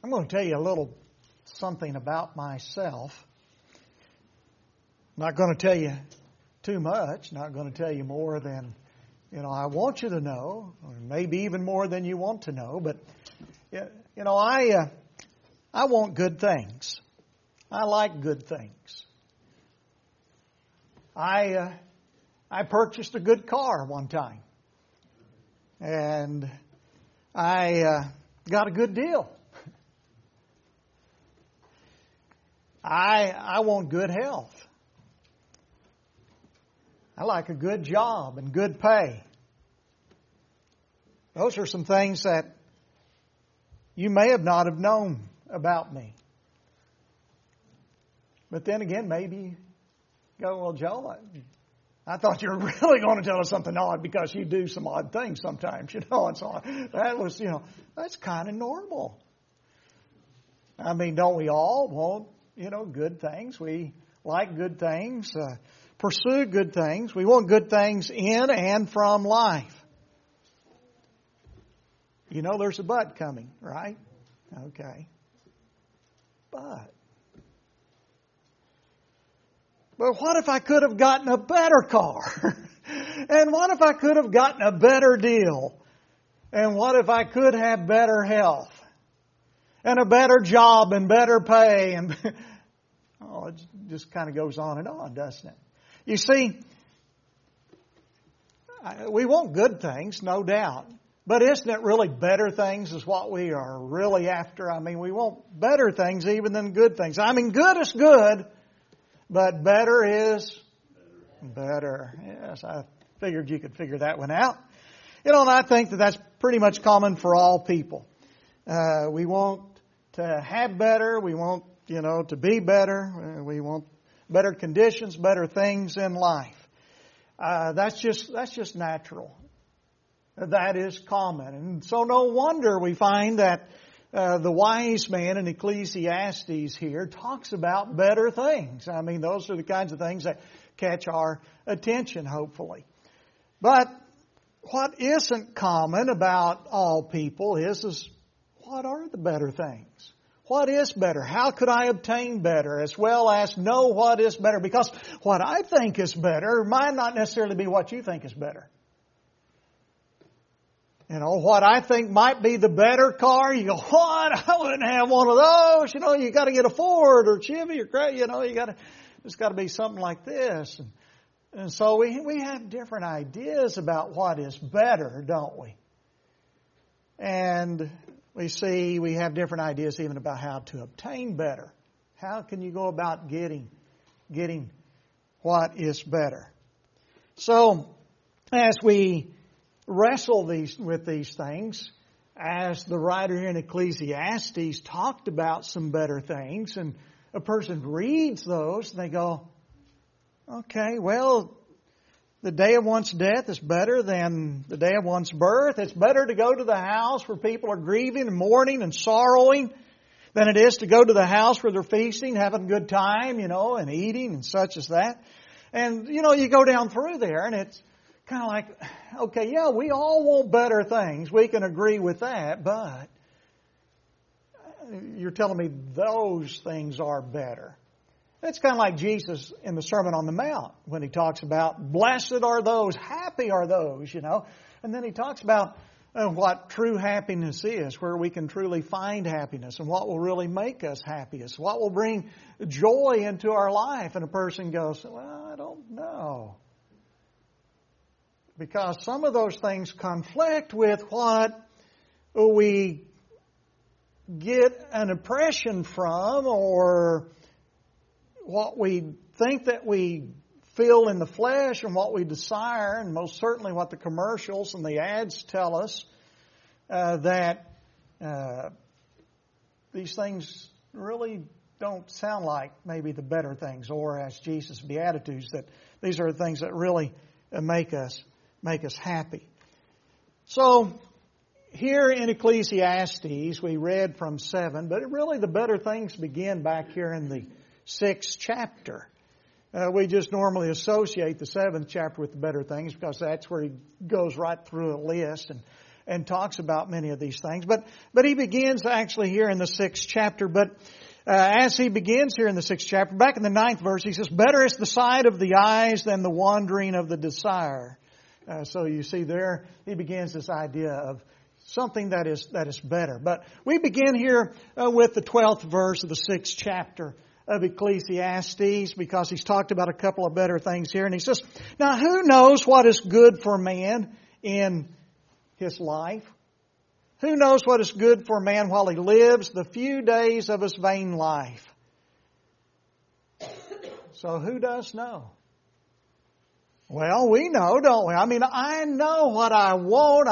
I'm going to tell you a little something about myself. Not going to tell you too much, not going to tell you more than, I want you to know, or maybe even more than you want to know, but, I want good things. I like good things. I purchased a good car one time, and I got a good deal. I want good health. I like a good job and good pay. Those are some things that you may have not have known about me. But then again, maybe you go, well, Joe, I thought you were really going to tell us something odd because you do some odd things sometimes, and so that was, that's kind of normal. I mean, don't we all want, good things? We like good things, pursue good things. We want good things in and from life. There's a but coming, right? Okay. But what if I could have gotten a better car? And what if I could have gotten a better deal? And what if I could have better health? And a better job and better pay? And it just kind of goes on and on, doesn't it? You see, we want good things, no doubt. But isn't it really better things is what we are really after? I mean, we want better things even than good things. I mean, good is good, but better is better. Yes, I figured you could figure that one out. And I think that that's pretty much common for all people. We want to have better. We want, to be better. We want better conditions, better things in life. That's just natural. That is common. And so no wonder we find that the wise man in Ecclesiastes here talks about better things. I mean, those are the kinds of things that catch our attention, hopefully. But what isn't common about all people is what are the better things? What is better? How could I obtain better? As well as know what is better. Because what I think is better might not necessarily be what you think is better. What I think might be the better car, you go, what? I wouldn't have one of those. You got to get a Ford or Chevy or it's got to be something like this. And so we have different ideas about what is better, don't we? And we have different ideas even about how to obtain better. How can you go about getting what is better? So, as we wrestle with these things, as the writer here in Ecclesiastes talked about some better things, and a person reads those, and they go, okay, well, the day of one's death is better than the day of one's birth. It's better to go to the house where people are grieving and mourning and sorrowing than it is to go to the house where they're feasting, having a good time, and eating and such as that. And, you go down through there and it's kind of like, okay, yeah, we all want better things. We can agree with that, but you're telling me those things are better. It's kind of like Jesus in the Sermon on the Mount when He talks about blessed are those, happy are those, And then He talks about what true happiness is, where we can truly find happiness and what will really make us happiest, what will bring joy into our life. And a person goes, well, I don't know. Because some of those things conflict with what we get an impression from or what we think that we feel in the flesh and what we desire, and most certainly what the commercials and the ads tell us, that these things really don't sound like maybe the better things, or as Jesus' Beatitudes, that these are the things that really make us happy. So, here in Ecclesiastes, we read from 7, but really the better things begin back here in the 6th chapter. We just normally associate the 7th chapter with the better things because that's where he goes right through a list and talks about many of these things. But he begins actually here in the 6th chapter. But as he begins here in the 6th chapter, back in the 9th verse, he says, "Better is the sight of the eyes than the wandering of the desire." So you see there, he begins this idea of something that is better. But we begin here with the 12th verse of the 6th chapter of Ecclesiastes, because he's talked about a couple of better things here. And he says, "Now who knows what is good for man in his life? Who knows what is good for man while he lives the few days of his vain life?" So who does know? Well, we know, don't we? I mean, I know what I want.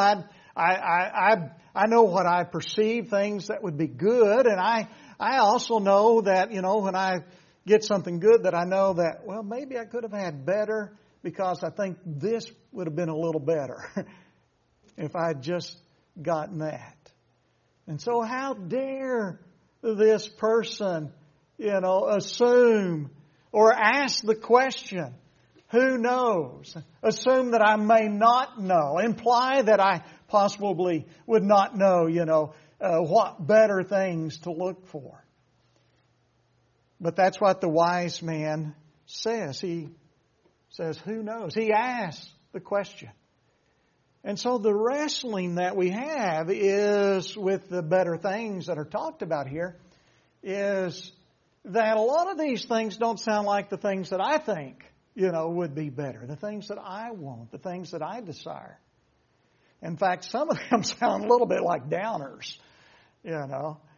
I know what I perceive, things that would be good, and I also know that, when I get something good, that I know that, well, maybe I could have had better, because I think this would have been a little better if I had just gotten that. And so how dare this person, assume or ask the question, who knows? Assume that I may not know. Imply that I possibly would not know, what better things to look for. But that's what the wise man says. He says, who knows? He asks the question. And so the wrestling that we have is with the better things that are talked about here, is that a lot of these things don't sound like the things that I think, would be better. The things that I want, the things that I desire. In fact, some of them sound a little bit like downers, and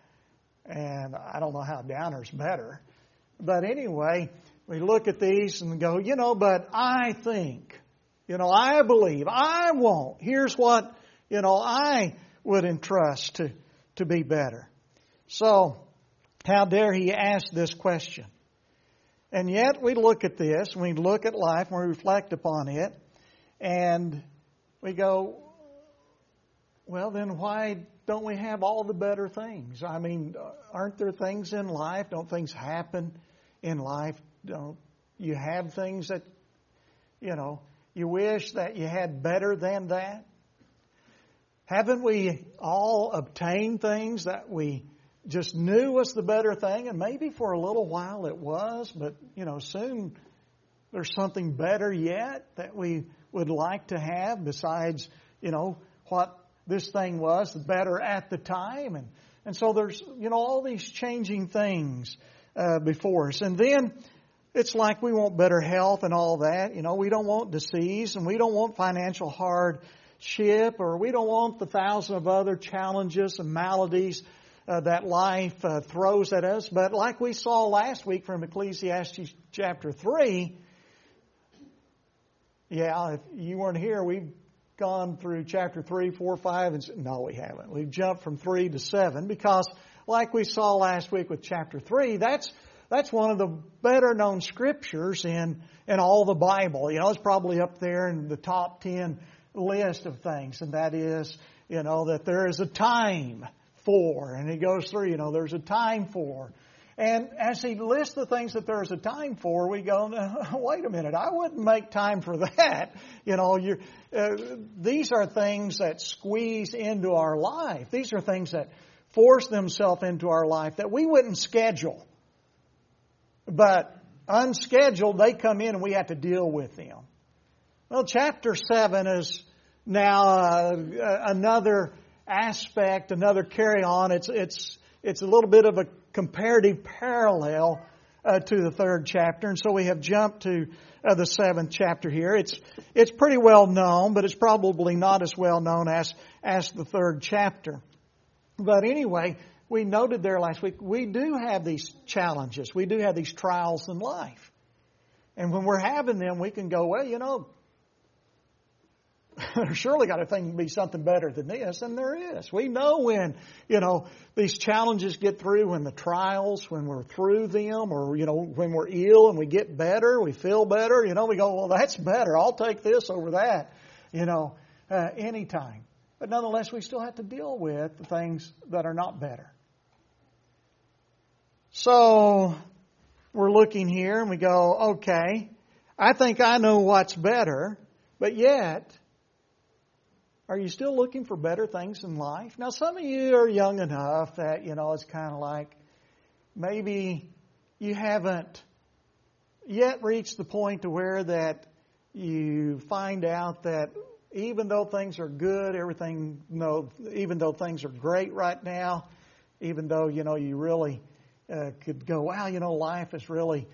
I don't know how downers better. But anyway, we look at these and go, but I think, I believe, I want. Here's what, I would entrust to be better. So, how dare he ask this question? And yet we look at this, and we look at life, and we reflect upon it, and we go, well, then why don't we have all the better things? I mean, aren't there things in life? Don't things happen in life? Don't you have things that, you wish that you had better than that? Haven't we all obtained things that we just knew was the better thing? And maybe for a little while it was, but, soon there's something better yet that we would like to have besides, what this thing was better at the time. And so there's, all these changing things before us. And then it's like we want better health and all that. We don't want disease, and we don't want financial hardship, or we don't want the thousand of other challenges and maladies that life throws at us. But like we saw last week from Ecclesiastes chapter 3, if you weren't here, we've gone through chapter 3, 4, 5, and no, we haven't. We've jumped from 3 to 7 because, like we saw last week with chapter 3, that's one of the better known scriptures in all the Bible. It's probably up there in the top 10 list of things, and that is, that there is a time for, and he goes through, there's a time for. And as he lists the things that there's a time for, we go, wait a minute, I wouldn't make time for that. These are things that squeeze into our life. These are things that force themselves into our life that we wouldn't schedule. But unscheduled, they come in and we have to deal with them. Well, chapter 7 is now another aspect, another carry-on. It's a little bit of a comparative parallel to the 3rd chapter, and so we have jumped to the 7th chapter here. It's pretty well known, but it's probably not as well known as the 3rd chapter. But anyway, we noted there last week, we do have these challenges. We do have these trials in life. And when we're having them, we can go, well, there's surely got to be something better than this, and there is. We know when, these challenges get through, when the trials, when we're through them, or, when we're ill and we get better, we feel better, we go, well, that's better. I'll take this over that, anytime. But nonetheless, we still have to deal with the things that are not better. So we're looking here and we go, okay, I think I know what's better, but yet Are you still looking for better things in life? Now, some of you are young enough that, it's kind of like maybe you haven't yet reached the point to where that you find out that even though things are good, even though things are great right now, even though, you really could go, wow, life has really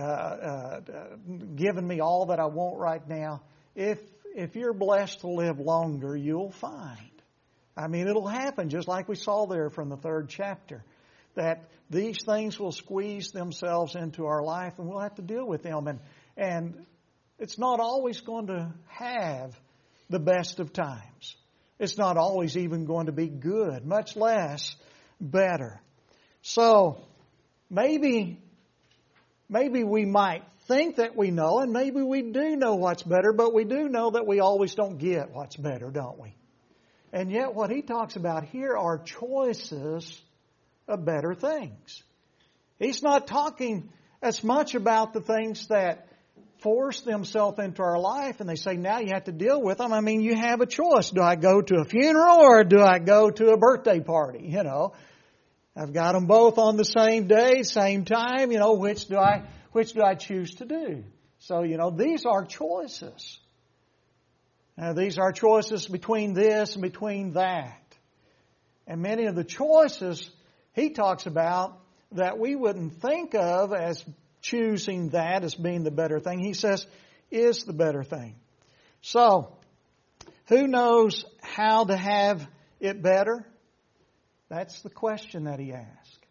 given me all that I want right now. If you're blessed to live longer, you'll find. It'll happen just like we saw there from the 3rd chapter, that these things will squeeze themselves into our life and we'll have to deal with them. And it's not always going to have the best of times. It's not always even going to be good, much less better. So maybe we might think that we know, and maybe we do know what's better, but we do know that we always don't get what's better, don't we? And yet what he talks about here are choices of better things. He's not talking as much about the things that force themselves into our life and they say, now you have to deal with them. You have a choice. Do I go to a funeral or do I go to a birthday party? I've got them both on the same day, same time. Which do I choose to do? So, these are choices. These are choices between this and between that. And many of the choices he talks about that we wouldn't think of as choosing that as being the better thing, he says, is the better thing. So, who knows how to have it better? That's the question that he asked.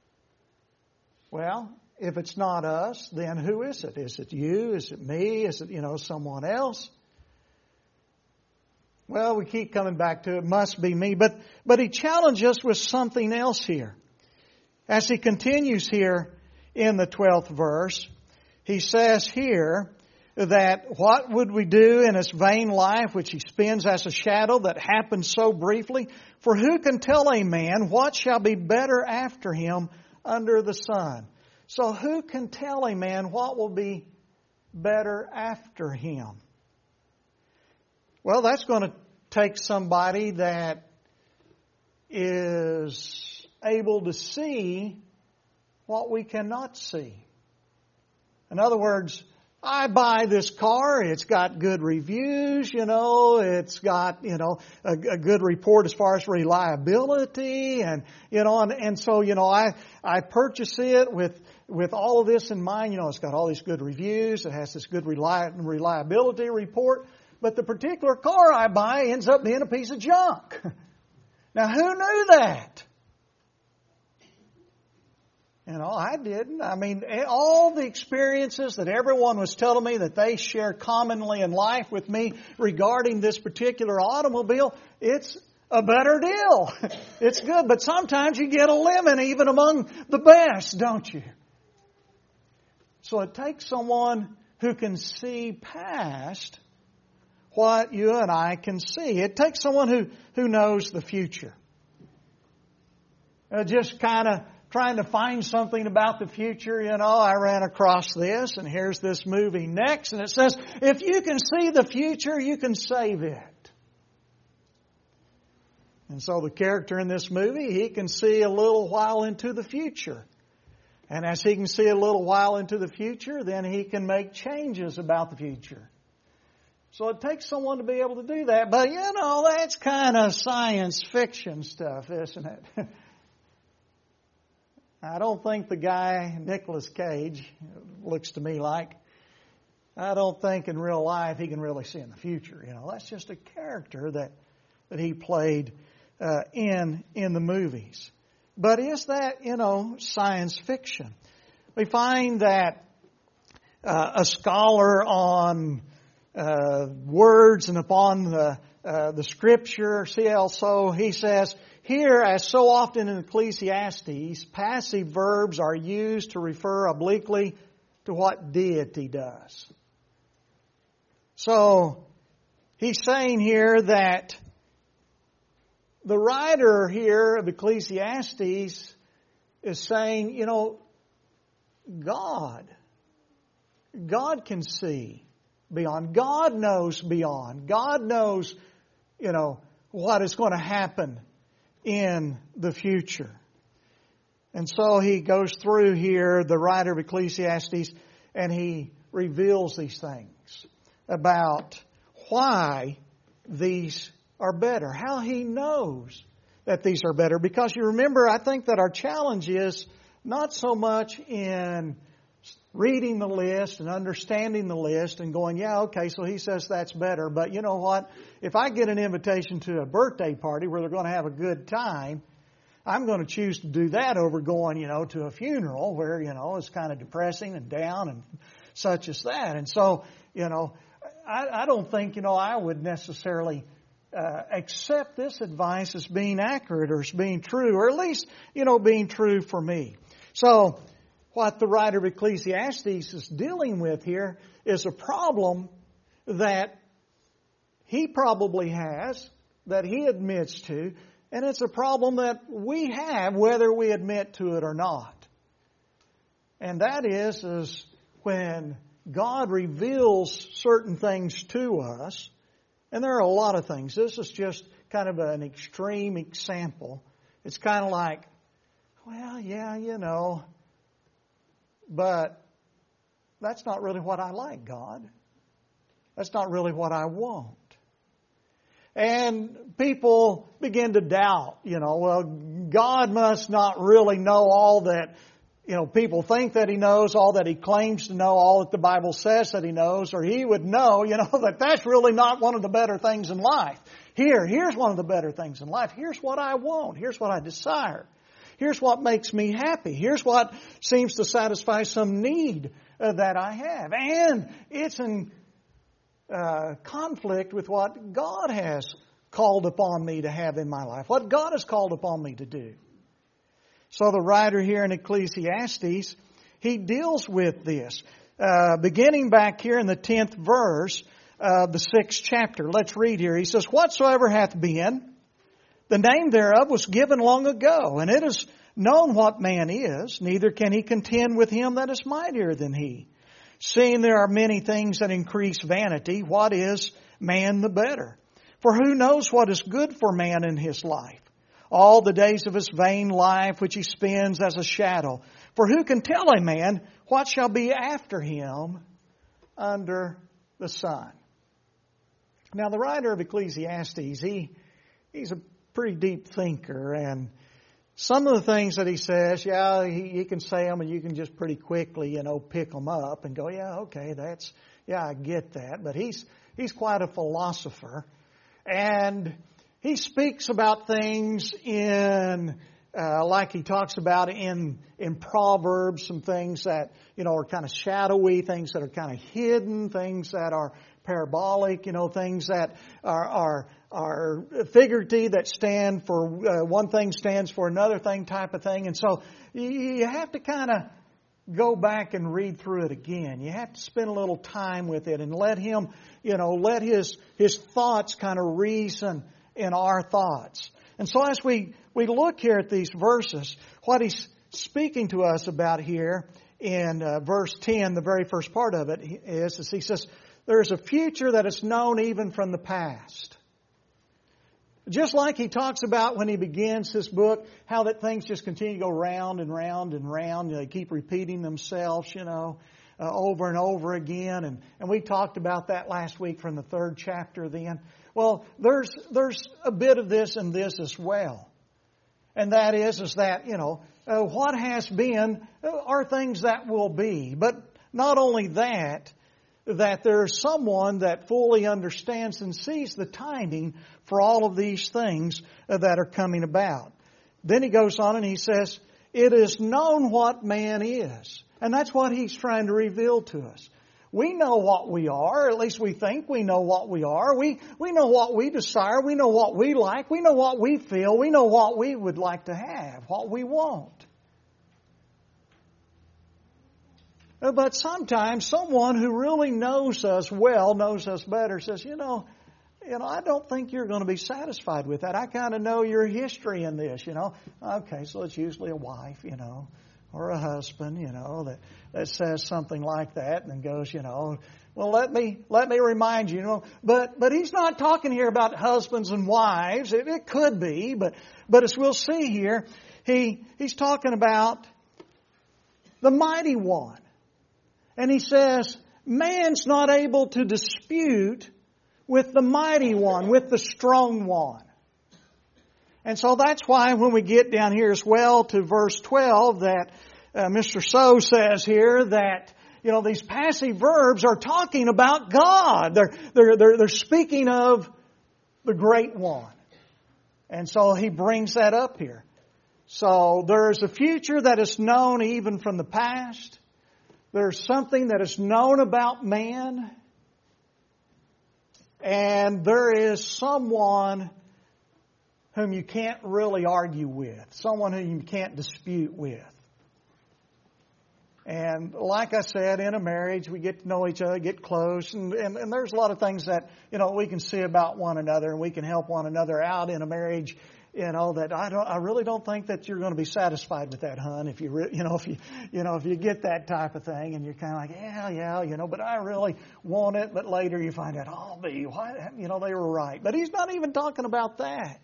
Well, if it's not us, then who is it? Is it you? Is it me? Is it, someone else? Well, we keep coming back to it must be me. But he challenges us with something else here. As he continues here in the 12th verse, he says here that what would we do in this vain life which he spends as a shadow that happens so briefly? For who can tell a man what shall be better after him under the sun? So who can tell a man what will be better after him? Well, that's going to take somebody that is able to see what we cannot see. In other words, I buy this car, it's got good reviews, it's got, a good report as far as reliability and so, I purchase it with all of this in mind. It's got all these good reviews, it has this good reliability report, but the particular car I buy ends up being a piece of junk. Now, who knew that? I didn't. All the experiences that everyone was telling me that they share commonly in life with me regarding this particular automobile, it's a better deal. It's good, but sometimes you get a lemon even among the best, don't you? So it takes someone who can see past what you and I can see. It takes someone who knows the future. Just kind of trying to find something about the future, I ran across this, and here's this movie next, and it says, if you can see the future, you can save it. And so the character in this movie, he can see a little while into the future. And as he can see a little while into the future, then he can make changes about the future. So it takes someone to be able to do that. But, that's kind of science fiction stuff, isn't it? I don't think the guy, Nicolas Cage, looks to me like, I don't think in real life he can really see in the future. That's just a character that he played in the movies. But is that, science fiction? We find that a scholar on words and upon the Scripture, C.L. So, he says, here, as so often in Ecclesiastes, passive verbs are used to refer obliquely to what deity does. So, he's saying here that the writer here of Ecclesiastes is saying, God can see beyond. God knows beyond. God knows, what is going to happen in the future. And so he goes through here, the writer of Ecclesiastes, and he reveals these things about why these are better, how he knows that these are better. Because you remember, I think that our challenge is not so much in reading the list and understanding the list and going, yeah, okay, so he says that's better. But you know what? If I get an invitation to a birthday party where they're going to have a good time, I'm going to choose to do that over going, to a funeral where, it's kind of depressing and down and such as that. And so, I don't think, I would necessarily accept this advice as being accurate or as being true, or at least, being true for me. So, what the writer of Ecclesiastes is dealing with here is a problem that he probably has, that he admits to, and it's a problem that we have whether we admit to it or not. And that is when God reveals certain things to us, and there are a lot of things. This is just kind of an extreme example. It's kind of like, well, yeah, but that's not really what I like, God. That's not really what I want. And people begin to doubt, well, God must not really know all that, people think that He knows, all that He claims to know, all that the Bible says that He knows, or He would know, that that's really not one of the better things in life. Here's one of the better things in life. Here's what I want. Here's what I desire. Here's what makes me happy. Here's what seems to satisfy some need that I have. And it's in conflict with what God has called upon me to have in my life, what God has called upon me to do. So the writer here in Ecclesiastes, he deals with this. Beginning back here in the 10th verse of the 6th chapter. Let's read here. He says, "Whatsoever hath been, the name thereof was given long ago, and it is known what man is, neither can he contend with him that is mightier than he. Seeing there are many things that increase vanity, what is man the better? For who knows what is good for man in his life? All the days of his vain life which he spends as a shadow. For who can tell a man what shall be after him under the sun?" Now the writer of Ecclesiastes, he's a pretty deep thinker, and some of the things that he says, he can say them and you can just pretty quickly, pick them up and go, yeah, okay, I get that. But he's quite a philosopher, and he speaks about things in, like he talks about in Proverbs, some things that, are kind of shadowy, things that are kind of hidden, things that are parabolic, things that are figurative, that stand for one thing stands for another thing type of thing. And so you have to kind of go back and read through it again. You have to spend a little time with it and let him, let his thoughts kind of reason in our thoughts. And so as we look here at these verses, what he's speaking to us about here in verse 10, the very first part of it is he says, there's a future that is known even from the past. Just like he talks about when he begins his book, how that things just continue to go round and round and round. They keep repeating themselves, over and over again. And we talked about that last week from the 3rd chapter then. Well, there's a bit of this in this as well. And that is that, what has been are things that will be. But not only that there's someone that fully understands and sees the timing for all of these things that are coming about. Then he goes on and he says, it is known what man is. And that's what he's trying to reveal to us. We know what we are, or at least we think we know what we are. We know what we desire. We know what we like. We know what we feel. We know what we would like to have, what we want. But sometimes someone who really knows us well, knows us better, says, I don't think you're going to be satisfied with that. I kind of know your history in this, Okay, so it's usually a wife, or a husband, that says something like that and then goes, well, let me remind you, but he's not talking here about husbands and wives. It could be, but as we'll see here, he's talking about the mighty one. And he says, man's not able to dispute with the mighty one, with the strong one. And so that's why when we get down here as well to verse 12 that Mr. So says here that, these passive verbs are talking about God. They're speaking of the Great One. And so he brings that up here. So there's a future that is known even from the past. There's something that is known about man. And there is someone whom you can't really argue with. Someone whom you can't dispute with. And like I said, in a marriage, we get to know each other, get close, and there's a lot of things that, we can see about one another, and we can help one another out in a marriage, that I really don't think that you're going to be satisfied with that, hon, if if you get that type of thing, and you're kind of like, yeah, but I really want it, but later you find out, they were right. But he's not even talking about that.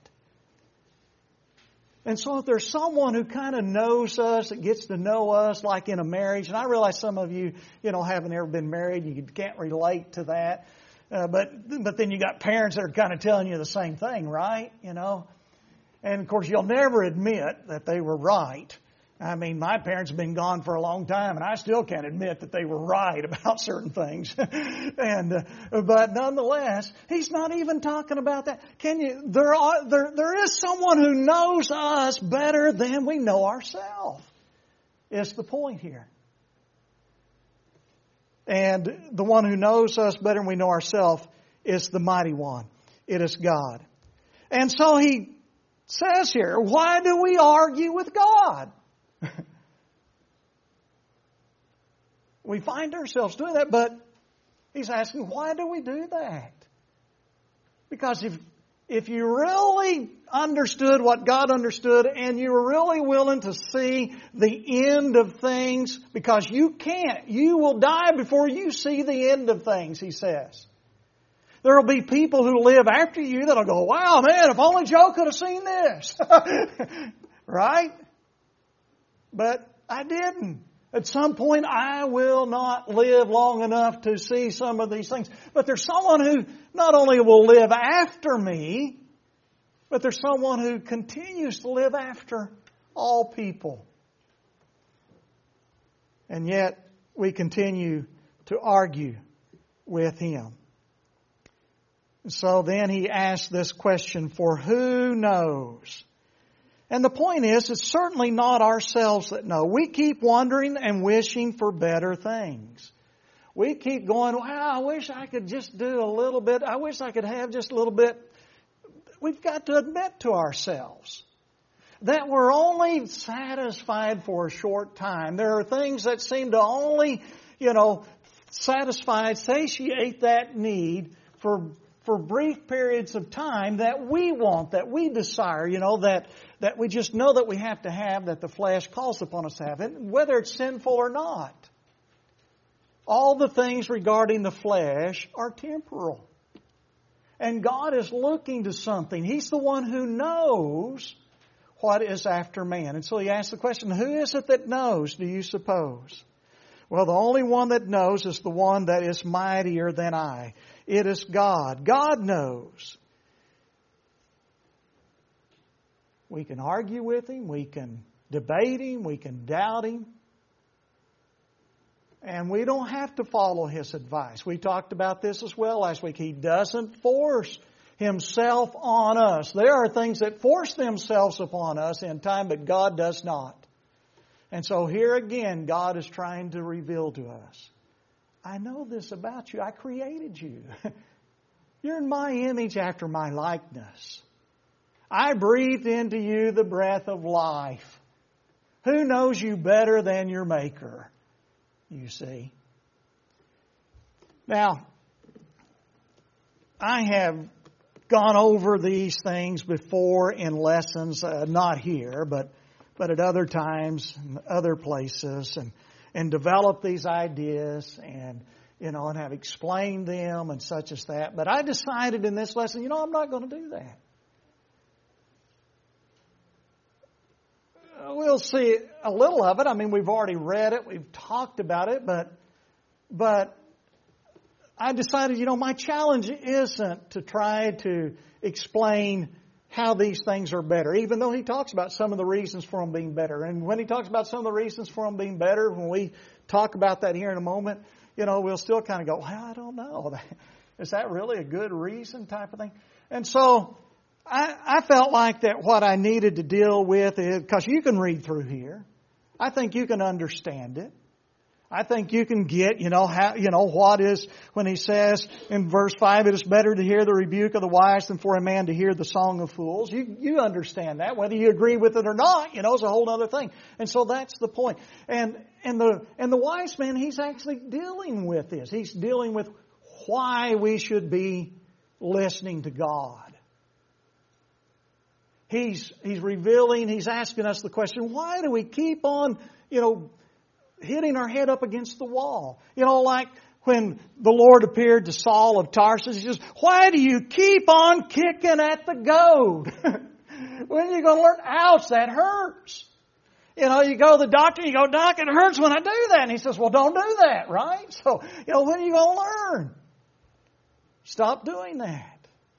And so if there's someone who kind of knows us, that gets to know us like in a marriage, and I realize some of you, haven't ever been married, you can't relate to that. But then you got parents that are kind of telling you the same thing, right? And of course you'll never admit that they were right. I mean, my parents have been gone for a long time, and I still can't admit that they were right about certain things. But nonetheless, he's not even talking about that. There is someone who knows us better than we know ourselves. Is the point here. And the one who knows us better than we know ourselves is the mighty one. It is God. And so he says here, why do we argue with God? We find ourselves doing that, but he's asking, why do we do that? Because if you really understood what God understood and you were really willing to see the end of things, because you will die before you see the end of things, he says. There will be people who live after you that'll go, wow, man, if only Joe could have seen this. Right? But I didn't. At some point, I will not live long enough to see some of these things. But there's someone who not only will live after me, but there's someone who continues to live after all people. And yet, we continue to argue with him. So then he asks this question, for who knows? And the point is, it's certainly not ourselves that know. We keep wondering and wishing for better things. We keep going, wow, I wish I could just do a little bit. I wish I could have just a little bit. We've got to admit to ourselves that we're only satisfied for a short time. There are things that seem to only, satiate that need for brief periods of time that we want, that we desire, that we just know that we have to have, that the flesh calls upon us to have, and whether it's sinful or not. All the things regarding the flesh are temporal. And God is looking to something. He's the one who knows what is after man. And so he asks the question, who is it that knows, do you suppose? Well, the only one that knows is the one that is mightier than I. It is God. God knows. We can argue with him. We can debate him. We can doubt him. And we don't have to follow his advice. We talked about this as well last week. He doesn't force himself on us. There are things that force themselves upon us in time, but God does not. And so here again, God is trying to reveal to us, I know this about you. I created you. You're in my image after my likeness. I breathed into you the breath of life. Who knows you better than your Maker? You see. Now, I have gone over these things before in lessons, not here, but but at other times, and other places, and develop these ideas and have explained them and such as that. But I decided in this lesson, I'm not going to do that. We'll see a little of it. I mean, we've already read it. We've talked about it. But I decided, my challenge isn't to try to explain how these things are better, even though he talks about some of the reasons for them being better. And when he talks about some of the reasons for them being better, when we talk about that here in a moment, we'll still kind of go, well, I don't know. Is that really a good reason type of thing? And so I felt like that what I needed to deal with is, because you can read through here. I think you can understand it. I think you can get, what is, when he says in verse 5, it is better to hear the rebuke of the wise than for a man to hear the song of fools. You understand that. Whether you agree with it or not, is a whole other thing. And so that's the point. And the wise man, he's actually dealing with this. He's dealing with why we should be listening to God. He's revealing, he's asking us the question, why do we keep on, hitting our head up against the wall? Like when the Lord appeared to Saul of Tarsus, he says, why do you keep on kicking at the goad? When are you going to learn? Ouch, that hurts. You go to the doctor, you go, Doc, it hurts when I do that. And he says, well, don't do that, right? So, when are you going to learn? Stop doing that.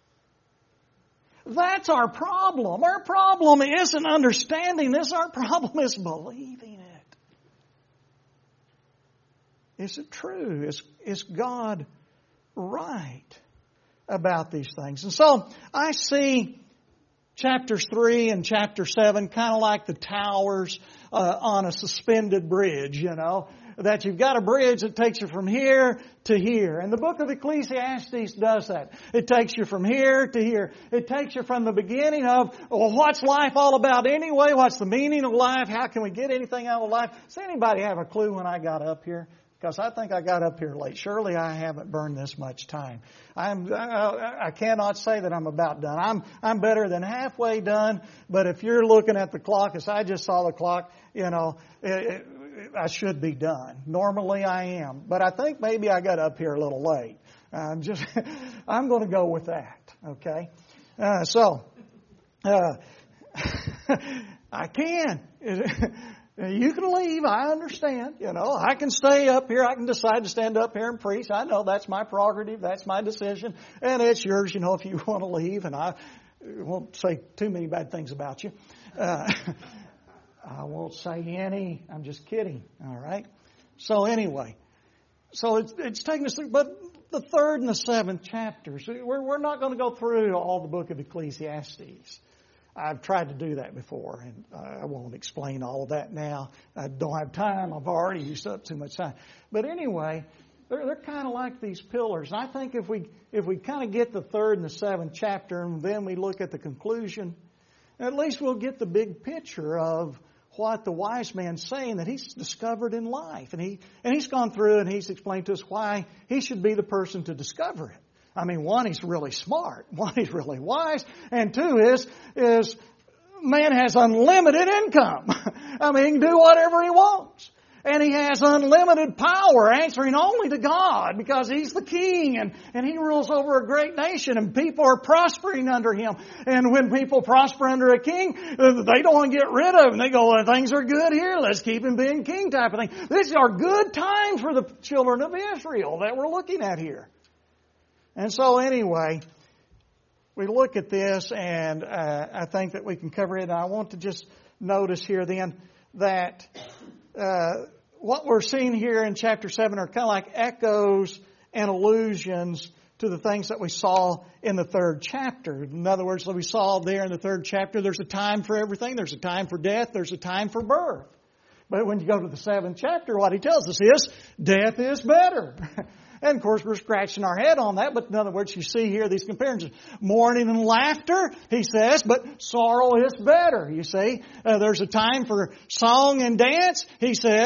That's our problem. Our problem isn't understanding this. Our problem is believing it. Is it true? Is God right about these things? And so I see chapters 3 and chapter 7 kind of like the towers on a suspended bridge, that you've got a bridge that takes you from here to here. And the book of Ecclesiastes does that. It takes you from here to here. It takes you from the beginning of, well, what's life all about anyway? What's the meaning of life? How can we get anything out of life? Does anybody have a clue when I got up here? Because I think I got up here late. Surely I haven't burned this much time. I cannot say that I'm about done. I'm better than halfway done. But if you're looking at the clock, as I just saw the clock, I should be done. Normally I am. But I think maybe I got up here a little late. I'm going to go with that. Okay? I can. You can leave. I understand. I can stay up here. I can decide to stand up here and preach. I know that's my prerogative. That's my decision. And it's yours, if you want to leave. And I won't say too many bad things about you. I won't say any. I'm just kidding. All right. So anyway, it's taking us through, but the 3rd and the 7th chapters, we're not going to go through all the book of Ecclesiastes. I've tried to do that before, and I won't explain all of that now. I don't have time. I've already used up too much time. But anyway, they're kind of like these pillars. And I think if we kind of get the 3rd and the 7th chapter, and then we look at the conclusion, at least we'll get the big picture of what the wise man's saying that he's discovered in life. And he's gone through and he's explained to us why he should be the person to discover it. I mean, one, he's really smart. One, he's really wise. And 2 is man has unlimited income. I mean, he can do whatever he wants. And he has unlimited power, answering only to God, because he's the king and he rules over a great nation and people are prospering under him. And when people prosper under a king, they don't want to get rid of him. They go, well, things are good here. Let's keep him being king type of thing. These are good times for the children of Israel that we're looking at here. And so anyway, we look at this and I think that we can cover it. And I want to just notice here then that what we're seeing here in chapter 7 are kind of like echoes and allusions to the things that we saw in the 3rd chapter. In other words, we saw there in the 3rd chapter, there's a time for everything. There's a time for death. There's a time for birth. But when you go to the 7th chapter, what he tells us is death is better. And of course, we're scratching our head on that. But in other words, you see here these comparisons. Mourning and laughter, he says, but sorrow is better, you see. There's a time for song and dance, he says,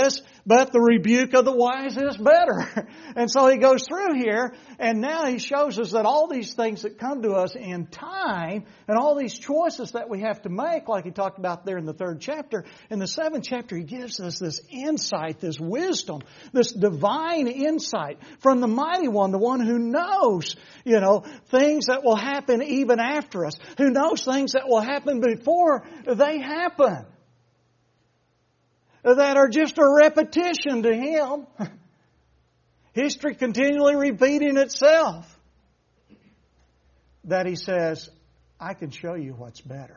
But the rebuke of the wise is better. And so he goes through here, and now he shows us that all these things that come to us in time, and all these choices that we have to make, like he talked about there in the 3rd chapter, in the 7th chapter he gives us this insight, this wisdom, this divine insight from the Mighty One, the one who knows, things that will happen even after us, who knows things that will happen before they happen, that are just a repetition to Him. History continually repeating itself. That He says, I can show you what's better.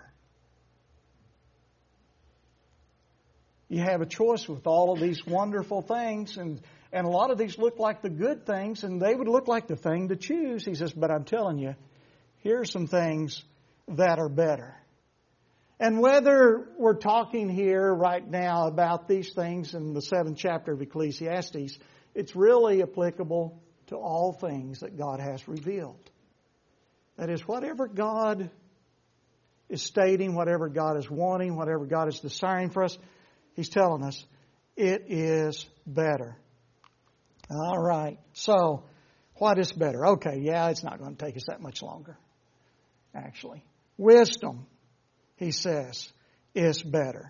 You have a choice with all of these wonderful things, and a lot of these look like the good things, and they would look like the thing to choose. He says, but I'm telling you, here's some things that are better. And whether we're talking here right now about these things in the 7th chapter of Ecclesiastes, it's really applicable to all things that God has revealed. That is, whatever God is stating, whatever God is wanting, whatever God is desiring for us, He's telling us it is better. All right. So, what is better? Okay, it's not going to take us that much longer, actually. Wisdom, he says, is better.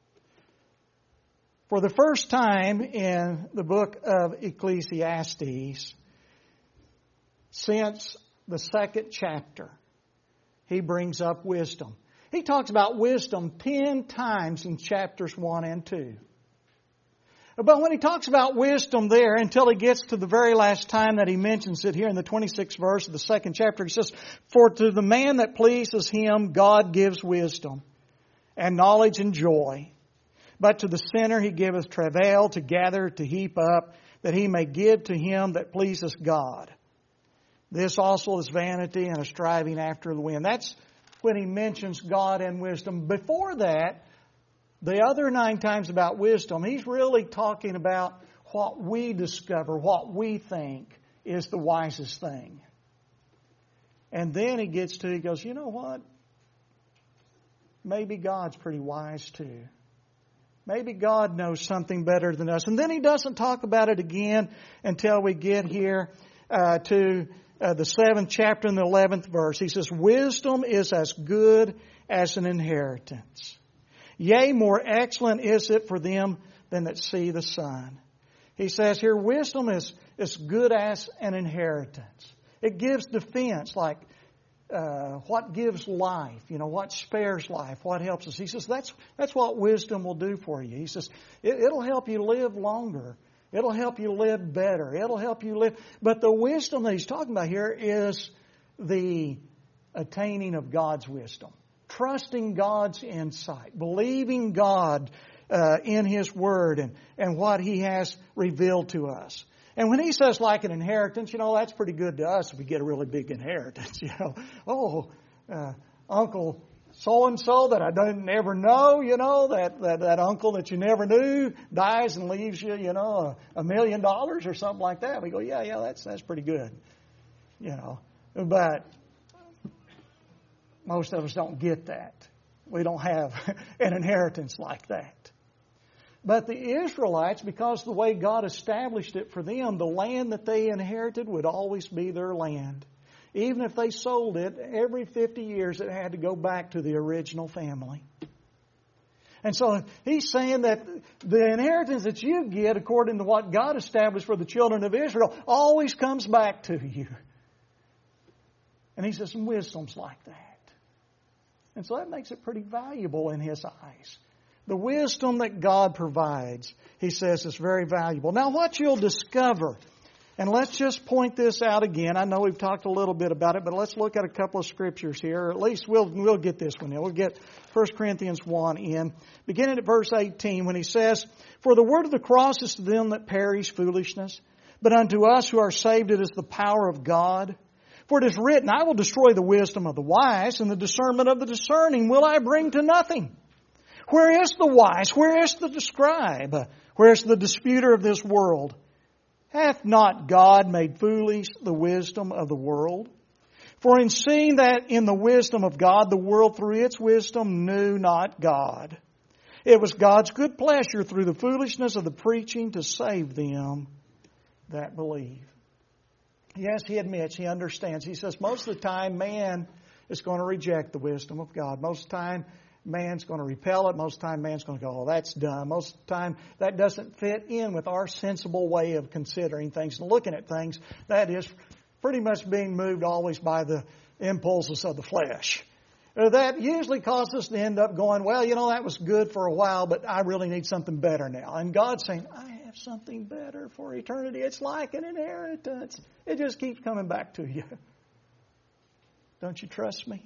For the first time in the book of Ecclesiastes, since the 2nd chapter, he brings up wisdom. He talks about wisdom 10 times in chapters 1 and 2. But when he talks about wisdom there, until he gets to the very last time that he mentions it here in the 26th verse of the 2nd chapter, he says, for to the man that pleases him, God gives wisdom and knowledge and joy. But to the sinner he giveth travail to gather, to heap up, that he may give to him that pleaseth God. This also is vanity and a striving after the wind. That's when he mentions God and wisdom. Before that, the other 9 times about wisdom, he's really talking about what we discover, what we think is the wisest thing. And then he goes, you know what? Maybe God's pretty wise too. Maybe God knows something better than us. And then he doesn't talk about it again until we get here to the 7th chapter and the 11th verse. He says, wisdom is as good as an inheritance. Yea, more excellent is it for them than that see the sun. He says here, wisdom is as good as an inheritance. It gives defense, like what gives life, what spares life, what helps us. He says that's what wisdom will do for you. He says it'll help you live longer. It'll help you live better. It'll help you live. But the wisdom that he's talking about here is the attaining of God's wisdom. Trusting God's insight. Believing God in His Word and what He has revealed to us. And when he says like an inheritance, that's pretty good to us if we get a really big inheritance. Uncle so-and-so that I didn't ever know, that uncle that you never knew dies and leaves you, $1 million or something like that. We go, that's pretty good. But most of us don't get that. We don't have an inheritance like that. But the Israelites, because of the way God established it for them, the land that they inherited would always be their land. Even if they sold it, every 50 years it had to go back to the original family. And so he's saying that the inheritance that you get, according to what God established for the children of Israel, always comes back to you. And he says, wisdom's like that. And so that makes it pretty valuable in his eyes. The wisdom that God provides, he says, is very valuable. Now, what you'll discover, and let's just point this out again. I know we've talked a little bit about it, but let's look at a couple of scriptures here. Or at least we'll get this one in. We'll get 1 Corinthians 1 in. Beginning at verse 18, when he says, for the word of the cross is to them that perish foolishness, but unto us who are saved it is the power of God. For it is written, I will destroy the wisdom of the wise, and the discernment of the discerning will I bring to nothing. Where is the wise? Where is the scribe? Where is the disputer of this world? Hath not God made foolish the wisdom of the world? For in seeing that in the wisdom of God, the world through its wisdom knew not God. It was God's good pleasure through the foolishness of the preaching to save them that believe. Yes, he admits, he understands. He says most of the time man is going to reject the wisdom of God. Most of the time man's going to repel it. Most of the time man's going to go, oh, that's dumb. Most of the time that doesn't fit in with our sensible way of considering things and looking at things. That is pretty much being moved always by the impulses of the flesh. That usually causes us to end up going, well, that was good for a while, but I really need something better now. And God's saying, I have something better for eternity. It's like an inheritance. It just keeps coming back to you. Don't you trust me?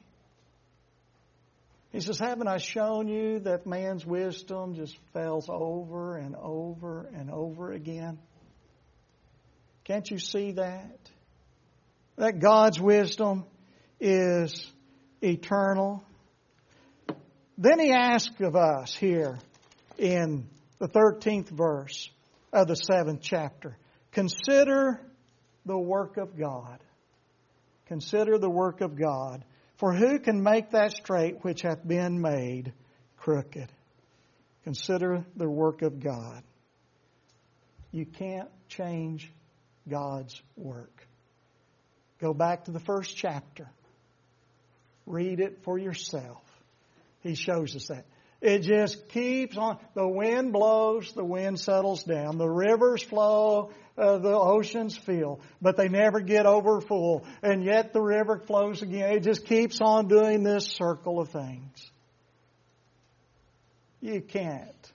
He says, haven't I shown you that man's wisdom just fails over and over and over again? Can't you see that? That God's wisdom is eternal. Then he asks of us here in the 13th verse of the 7th chapter, consider the work of God. Consider the work of God. For who can make that straight which hath been made crooked? Consider the work of God. You can't change God's work. Go back to the first chapter. Read it for yourself. He shows us that. It just keeps on. The wind blows, the wind settles down. The rivers flow, the oceans fill. But they never get over full. And yet the river flows again. It just keeps on doing this circle of things. You can't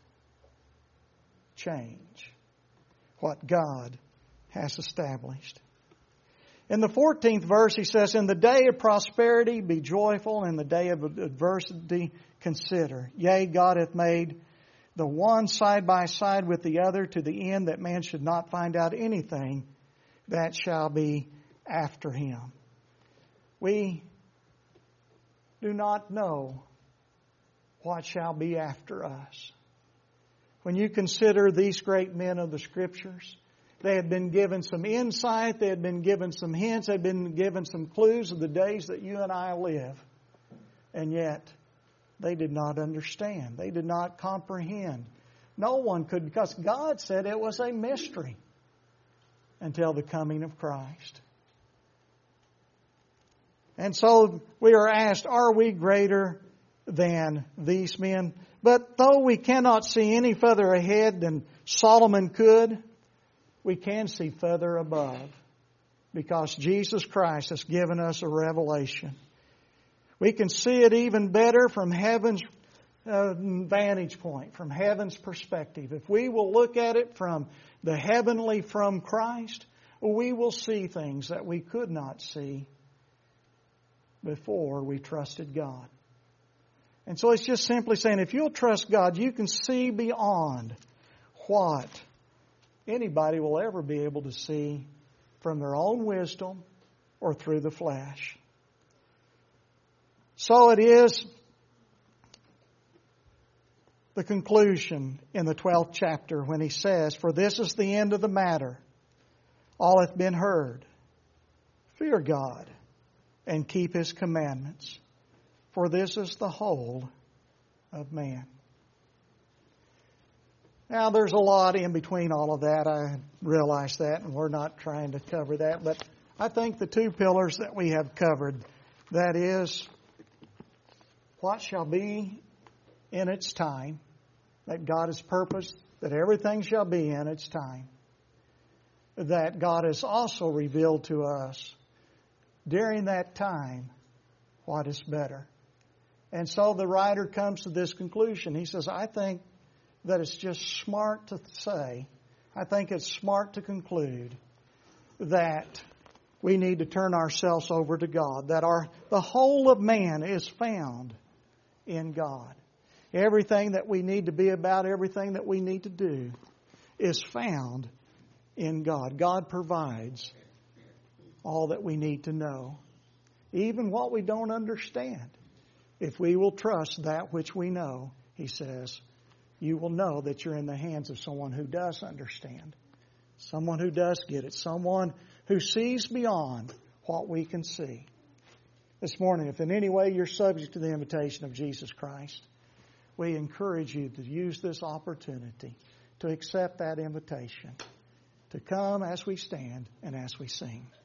change what God has established. In the 14th verse, he says, in the day of prosperity be joyful, in the day of adversity consider. Yea, God hath made the one side by side with the other, to the end that man should not find out anything that shall be after him. We do not know what shall be after us. When you consider these great men of the Scriptures, they had been given some insight. They had been given some hints. They had been given some clues of the days that you and I live. And yet, they did not understand. They did not comprehend. No one could, because God said it was a mystery until the coming of Christ. And so we are asked, are we greater than these men? But though we cannot see any further ahead than Solomon could, we can see further above, because Jesus Christ has given us a revelation. We can see it even better from heaven's vantage point, from heaven's perspective. If we will look at it from the heavenly, from Christ, we will see things that we could not see before we trusted God. And so it's just simply saying, if you'll trust God, you can see beyond what anybody will ever be able to see from their own wisdom or through the flesh. So it is the conclusion in the 12th chapter when he says, for this is the end of the matter. All hath been heard. Fear God and keep His commandments, for this is the whole of man. Now, there's a lot in between all of that. I realize that, and we're not trying to cover that. But I think the two pillars that we have covered, that is, what shall be in its time, that God has purposed that everything shall be in its time, that God has also revealed to us during that time what is better. And so the writer comes to this conclusion. He says, I think that it's just smart to say, I think it's smart to conclude that we need to turn ourselves over to God, that the whole of man is found in God. Everything that we need to be about, everything that we need to do is found in God. God provides all that we need to know, even what we don't understand. If we will trust that which we know, he says, you will know that you're in the hands of someone who does understand, someone who does get it, someone who sees beyond what we can see. This morning, if in any way you're subject to the invitation of Jesus Christ, we encourage you to use this opportunity to accept that invitation, to come as we stand and as we sing.